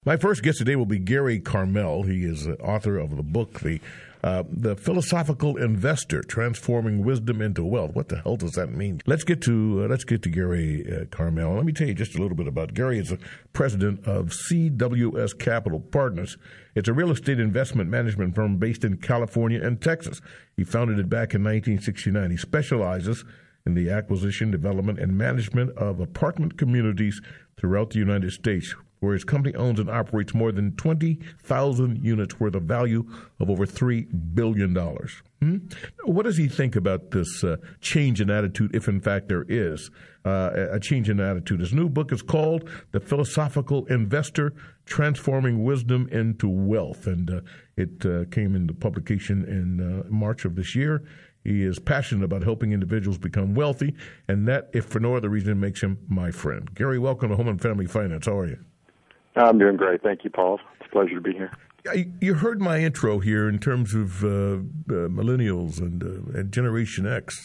My first guest today will be Gary Carmel. He is the author of the book, The Philosophical Investor: Transforming Wisdom into Wealth. What the hell does that mean? Let's get to Gary Carmel. Let me tell you just a little bit about Gary. Is the president of CWS Capital Partners. It's a real estate investment management firm based in California and Texas. He founded it back in 1969. He specializes in the acquisition, development, and management of apartment communities throughout the United States, where his company owns and operates more than 20,000 units worth of value of over $3 billion. What does he think about this change in attitude, if in fact there is a change in attitude? His new book is called The Philosophical Investor: Transforming Wisdom into Wealth, and it came into publication in March of this year. He is passionate about helping individuals become wealthy, and that, if for no other reason, makes him my friend. Gary, welcome to Home and Family Finance. How are you? I'm doing great. Thank you, Paul. It's a pleasure to be here. You heard my intro here in terms of millennials and Generation X.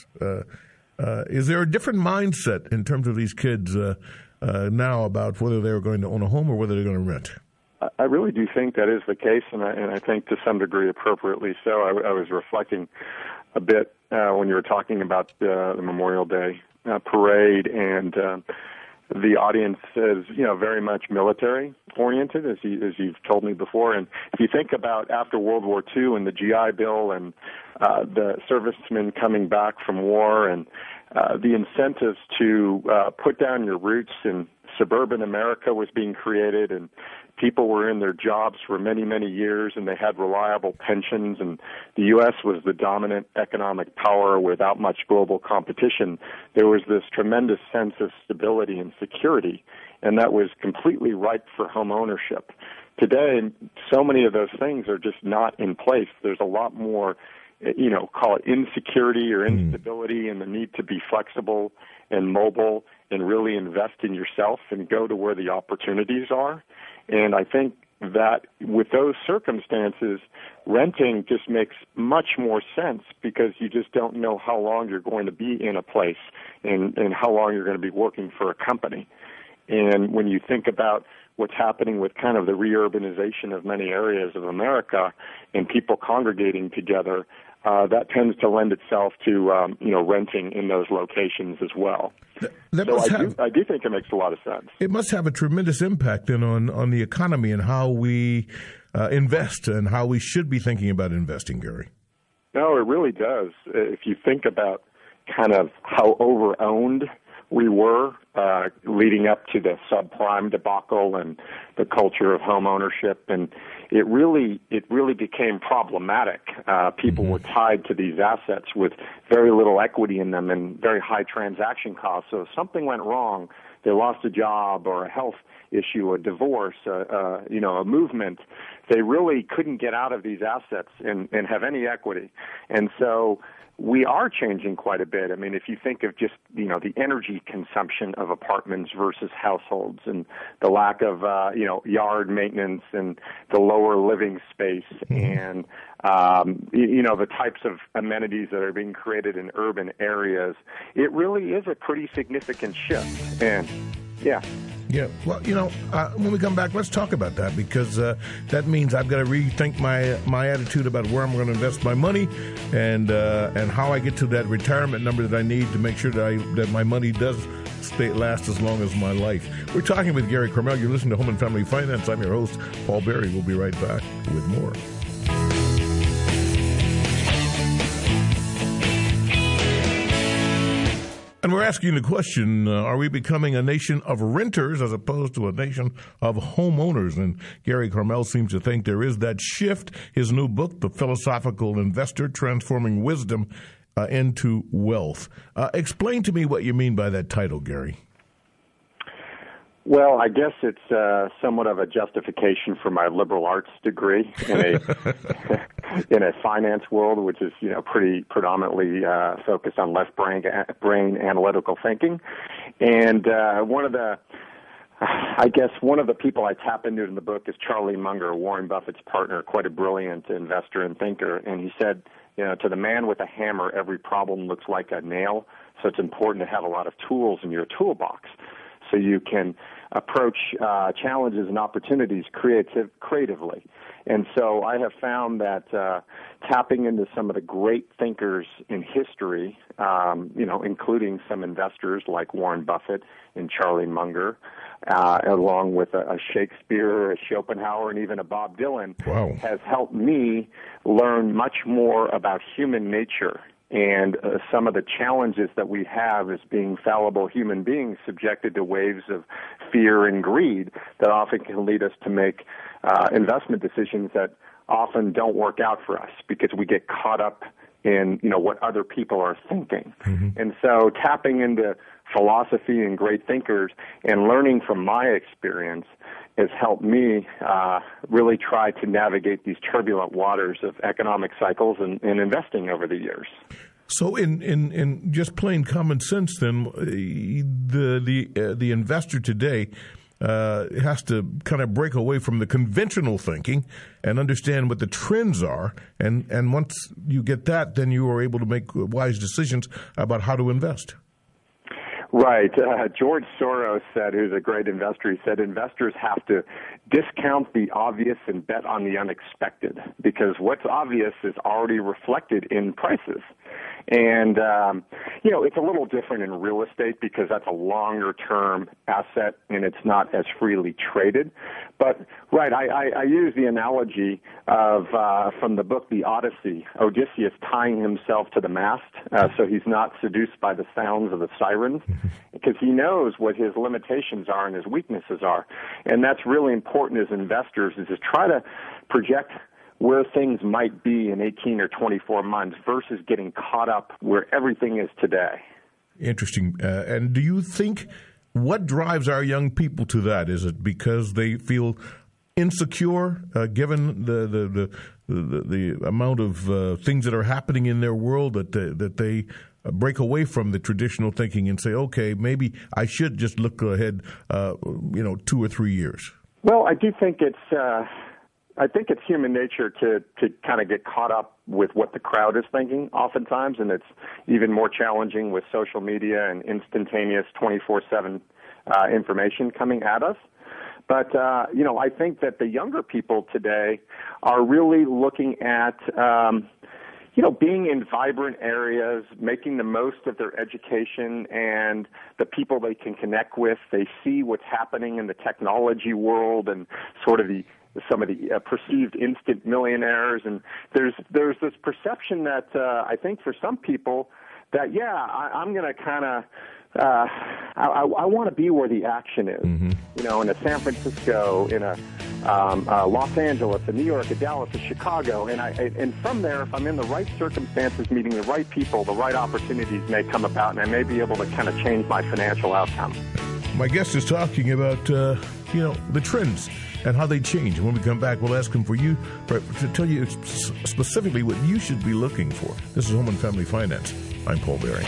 Is there a different mindset in terms of these kids now about whether they're going to own a home or whether they're going to rent? I really do think that is the case, and I think to some degree appropriately so. I was reflecting a bit when you were talking about the Memorial Day parade, and the audience is, very much military oriented, as you've told me before. And if you think about after World War II and the GI Bill and the servicemen coming back from war and the incentives to put down your roots in suburban America was being created, and people were in their jobs for many, many years, and they had reliable pensions, and the U.S. was the dominant economic power without much global competition. There was this tremendous sense of stability and security, and that was completely ripe for home ownership. Today, so many of those things are just not in place. There's a lot more, call it insecurity or instability, and the need to be flexible and mobile and really invest in yourself and go to where the opportunities are. And I think that with those circumstances, renting just makes much more sense because you just don't know how long you're going to be in a place and how long you're going to be working for a company. And when you think about what's happening with kind of the reurbanization of many areas of America and people congregating together, that tends to lend itself to renting in those locations as well. I do think it makes a lot of sense. It must have a tremendous impact then on the economy and how we invest and how we should be thinking about investing, Gary. No, it really does. If you think about kind of how over-owned we were leading up to the subprime debacle and the culture of home ownership, and it really became problematic. People were tied to these assets with very little equity in them and very high transaction costs. So if something went wrong, they lost a job or a health issue, a divorce, a movement, they really couldn't get out of these assets and have any equity. And so we are changing quite a bit. I mean, if you think of just, the energy consumption of apartments versus households and the lack of, yard maintenance and the lower living space and, the types of amenities that are being created in urban areas, it really is a pretty significant shift. And, yeah. Yeah, well, when we come back, let's talk about that because that means I've got to rethink my attitude about where I'm going to invest my money and how I get to that retirement number that I need to make sure that my money does last as long as my life. We're talking with Gary Carmel. You're listening to Home and Family Finance. I'm your host, Paul Berry. We'll be right back with more. And we're asking the question, are we becoming a nation of renters as opposed to a nation of homeowners? And Gary Carmel seems to think there is that shift. His new book, The Philosophical Investor: Transforming Wisdom into Wealth. Explain to me what you mean by that title, Gary. Well, I guess it's somewhat of a justification for my liberal arts degree in a finance world, which is pretty predominantly focused on left brain analytical thinking. And one of the people I tap into in the book is Charlie Munger, Warren Buffett's partner, quite a brilliant investor and thinker. And he said, to the man with a hammer, every problem looks like a nail. So it's important to have a lot of tools in your toolbox so you can approach challenges and opportunities creatively. And so I have found that tapping into some of the great thinkers in history, including some investors like Warren Buffett and Charlie Munger, along with a Shakespeare, a Schopenhauer, and even a Bob Dylan, wow, has helped me learn much more about human nature and some of the challenges that we have as being fallible human beings subjected to waves of fear and greed that often can lead us to make investment decisions that often don't work out for us because we get caught up in what other people are thinking. Mm-hmm. And so tapping into philosophy and great thinkers and learning from my experience has helped me really try to navigate these turbulent waters of economic cycles and investing over the years. So, in just plain common sense, then the investor today has to kind of break away from the conventional thinking and understand what the trends are, and once you get that, then you are able to make wise decisions about how to invest. Right. George Soros said, who's a great investor, he said investors have to discount the obvious and bet on the unexpected because what's obvious is already reflected in prices. And, it's a little different in real estate because that's a longer-term asset and it's not as freely traded. But, right, I use the analogy of from the book The Odyssey, Odysseus tying himself to the mast so he's not seduced by the sounds of the sirens because he knows what his limitations are and his weaknesses are. And that's really important as investors is to try to project where things might be in 18 or 24 months versus getting caught up where everything is today. Interesting. And do you think what drives our young people to that? Is it because they feel insecure given the amount of things that are happening in their world that they break away from the traditional thinking and say, okay, maybe I should just look ahead, 2 or 3 years? Well, I do think it's human nature to kind of get caught up with what the crowd is thinking oftentimes, and it's even more challenging with social media and instantaneous 24/7 information coming at us. But, I think that the younger people today are really looking at, being in vibrant areas, making the most of their education and the people they can connect with. They see what's happening in the technology world and sort of some of the perceived instant millionaires, and there's this perception that I think for some people that I'm going to kind of I want to be where the action is, mm-hmm. In a San Francisco, in a Los Angeles, a New York, a Dallas, a Chicago, and from there, if I'm in the right circumstances, meeting the right people, the right opportunities may come about, and I may be able to kind of change my financial outcome. My guest is talking about the trends and how they change. And when we come back, we'll ask him to tell you specifically what you should be looking for. This is Home and Family Finance. I'm Paul Berry.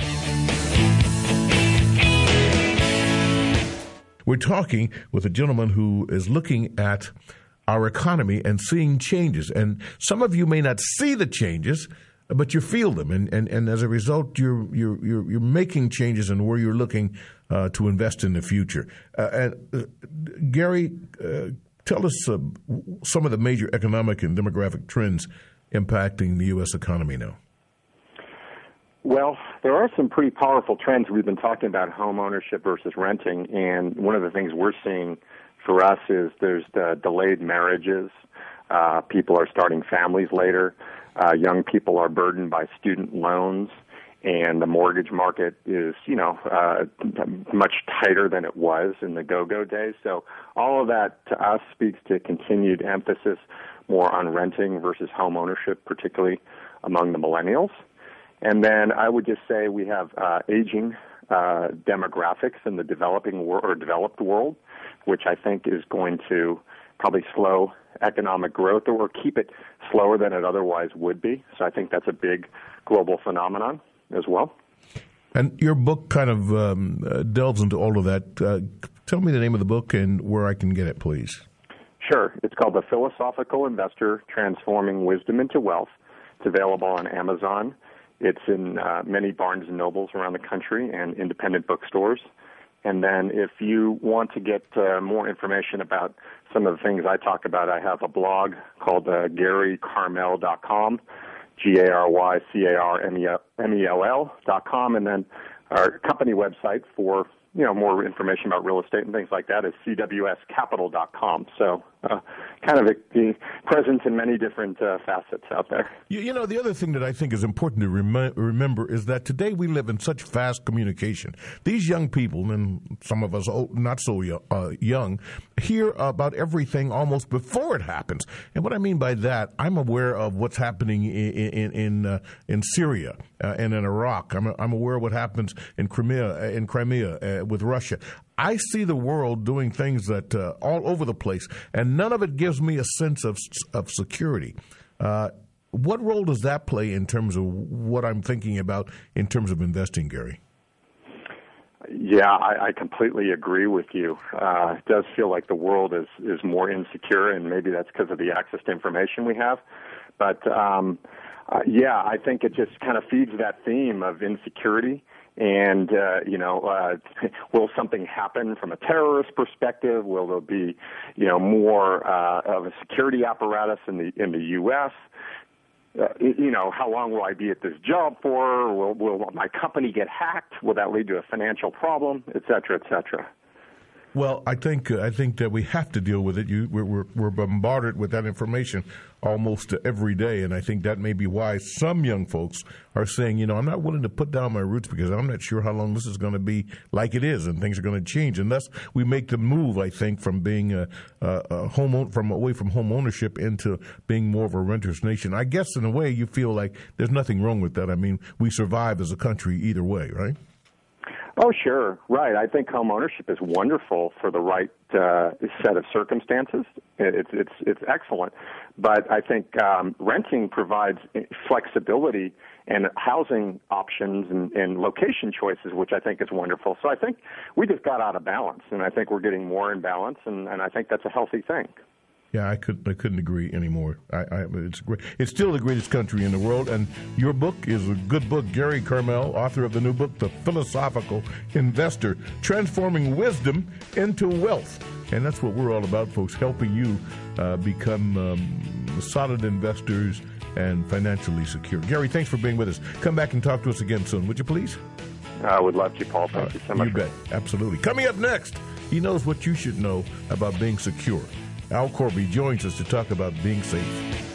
We're talking with a gentleman who is looking at our economy and seeing changes. And some of you may not see the changes, but you feel them. And as a result, you're making changes in where you're looking to invest in the future. Gary, tell us some of the major economic and demographic trends impacting the U.S. economy now. Well, there are some pretty powerful trends. We've been talking about home ownership versus renting, and one of the things we're seeing for us is there's the delayed marriages. People are starting families later. Young people are burdened by student loans, and the mortgage market is, much tighter than it was in the go-go days. So all of that to us speaks to continued emphasis more on renting versus home ownership, particularly among the millennials. And then I would just say we have aging demographics in the developing or developed world, which I think is going to probably slow economic growth or keep it slower than it otherwise would be. So I think that's a big global phenomenon as well. And your book kind of delves into all of that. Tell me the name of the book and where I can get it, please. Sure. It's called The Philosophical Investor, Transforming Wisdom into Wealth. It's available on Amazon. It's in many Barnes & Nobles around the country and independent bookstores. And then if you want to get more information about some of the things I talk about, I have a blog called GaryCarmel.com, GaryCarmel.com, and then our company website for more information about real estate and things like that is cwscapital.com. So kind of a presence in many different facets out there. The other thing that I think is important to remember is that today we live in such fast communication. These young people, and some of us not so young, hear about everything almost before it happens. And what I mean by that, I'm aware of what's happening in Syria and in Iraq. I'm aware of what happens in Crimea with Russia. I see the world doing things that all over the place, and none of it gives me a sense of security. What role does that play in terms of what I'm thinking about in terms of investing, Gary? Yeah, I completely agree with you. It does feel like the world is more insecure, and maybe that's because of the access to information we have. But, I think it just kind of feeds that theme of insecurity. And, will something happen from a terrorist perspective? Will there be, more of a security apparatus in the U.S.? How long will I be at this job for? Will my company get hacked? Will that lead to a financial problem, et cetera, et cetera? Well, I think that we have to deal with it. We're bombarded with that information almost every day, and I think that may be why some young folks are saying, I'm not willing to put down my roots because I'm not sure how long this is going to be like it is, and things are going to change. And thus, we make the move, I think, from being away from home ownership into being more of a renter's nation. I guess in a way, you feel like there's nothing wrong with that. I mean, we survive as a country either way, right? Oh, sure. Right. I think home ownership is wonderful for the right set of circumstances. It's excellent. But I think renting provides flexibility and housing options and location choices, which I think is wonderful. So I think we just got out of balance, and I think we're getting more in balance, and I think that's a healthy thing. Yeah, I couldn't agree anymore. It's great. It's still the greatest country in the world, and your book is a good book. Gary Carmel, author of the new book, The Philosophical Investor, Transforming Wisdom into Wealth. And that's what we're all about, folks, helping you become solid investors and financially secure. Gary, thanks for being with us. Come back and talk to us again soon, would you please? I would love to, Paul. Thank you so much. You bet. Absolutely. Coming up next, he knows what you should know about being secure. Al Corby joins us to talk about being safe.